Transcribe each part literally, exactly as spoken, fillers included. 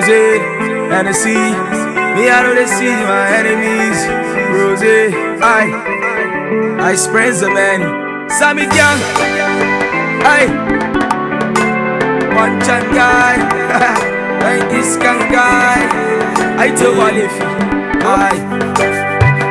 Rose, Hennessy. Me, I know they see my enemies. Rose, I, I spreads the man. Sammy Gang, I, one chan guy, like this can guy. I tell what if I.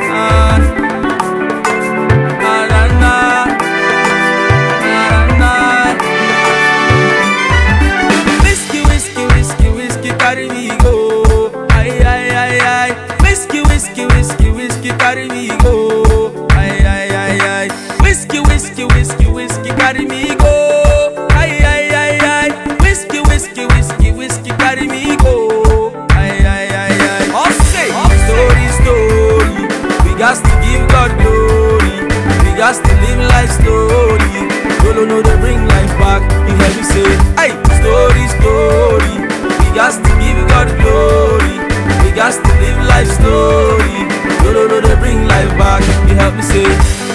Carry me go, aye aye aye aye. Whiskey, whiskey, whiskey, whiskey, carry me go, aye aye aye aye. Whiskey, whiskey, whiskey, whiskey, carry me go, aye aye aye aye. Whiskey, whiskey, whiskey, whiskey, carry me go, aye aye aye aye. All say, story, story. We got to give God glory. We got to live life slowly. Don't know they bring life back. You hear me say, aye, story, story. We got to give God glory. We got to live life slowly. No, no, no, they bring life back. You help me say.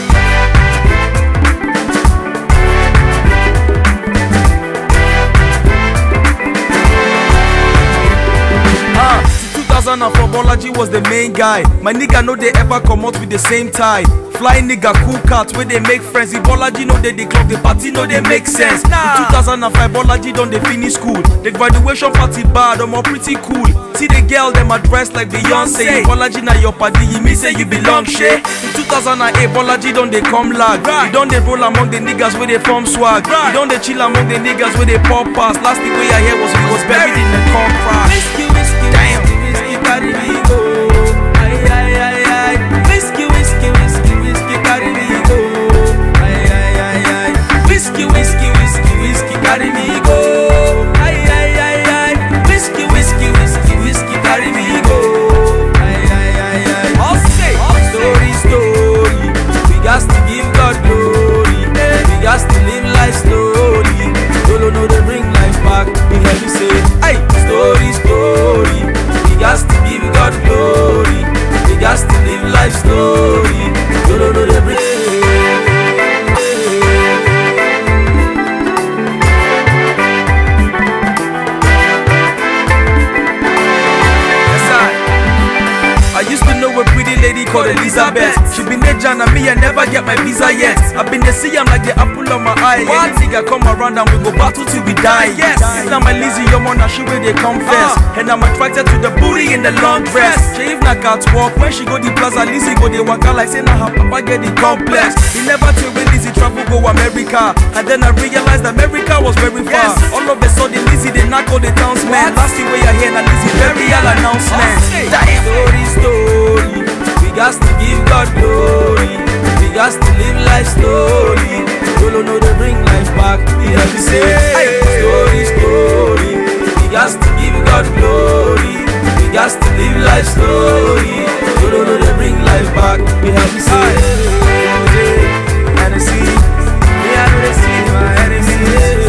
Ah, two thousand four, Bolaji was the main guy. My nigga know they ever come out with the same tie. Fly nigga, cool cat, where they make friends. If Bolaji know they, they club, the party know they make sense. Nah. In two thousand five, Bolaji done they finish school. The graduation party bad, I'm all pretty cool. See the girl, them are dressed like Beyonce. Bolaji na your party, you me say you belong, shit. In two thousand eight, Bolaji done they come lag. Right. You done they roll among the niggas where they form swag. Right. You done they chill among the niggas where they pop pass. Last thing we I hear was we was buried in the contract. Whiskey, whiskey, damn, whiskey, carry me go. Aye, aye, aye, aye. Whiskey, whiskey, whiskey, whiskey, carry me go. Aye, aye, aye, aye. Whiskey, whiskey, whiskey, whiskey, carry me go. Aye, aye, aye, aye. Whiskey, whiskey, whiskey, whiskey, carry me go. Aye, aye, aye, aye. All say, story, story. We got to give God glory. We got to live life slowly. Don't know they bring life back. You hear me say, aye, story, story. We got to give God glory. We got to live life slowly. Don't know they bring. I used to know a pretty lady called Elizabeth. She been there, John, and me, I never get my visa yet. I been there, see, I'm like the apple on my eye. One nigga come around and we go battle till we die. Yes, if not my Lizzie, your man, she where they come first. Uh. And I'm attracted to the booty in the long dress. She even not got walk when she go the plaza, Lizzie go the waka like say now her papa get the complex. He never tell when Lizzie travel go America, and then I realized America was very far. Yes. All of a sudden Lizzie they knock all the townsmen. Last thing where you hear now Lizzie very all announcement. Story, story. We got to give God glory. We got to live life slowly. Don't know they bring life back. You hear me say, hey, story, story. We got to give God glory. We got to live life slowly. Don't know they bring life back. You hear me say, Hennessy. Me I know they see my enemies.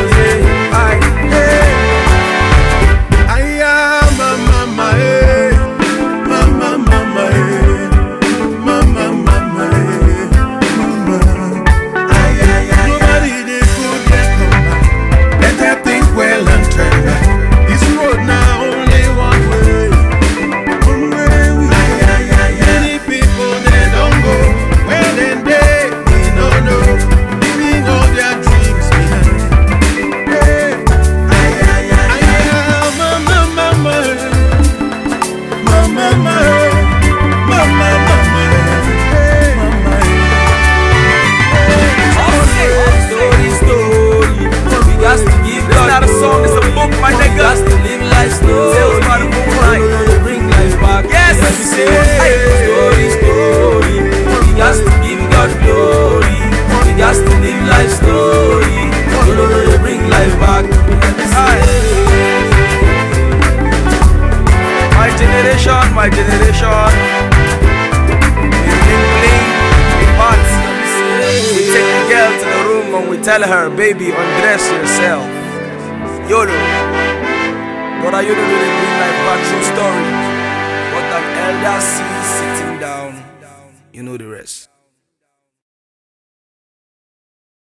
I am a mama, eh. Mama, mama, eh. Mama, mama, eh. Mama. Ay, ay, ay, nobody they could get come back. Let her think well and try back. This road now only one way. One way we. Ay, ay, ay, ay. Many people they don't go. Well then they, we don't know. Leaving all their dreams behind. Hey. Ay, ay, ay, ay. Mama, mama, eh. Mama, mama, eh. Mama, mama, eh. Mama, eh. All say, story, story. We got to give God. It's not a song, it's a book, my nigga. We got to live life slowly. Tales by the moonlight. They bring life back. Yes, let me say, hey, story, story. We got to give God glory. We got to live life slowly. They bring life back. My generation, my generation. We bling bling, we hot. We take the girl to the room and we tell her, baby, undress yourself. YOLO. What are you doing to bring life back? True story. What an elder sees sitting down. You know the rest.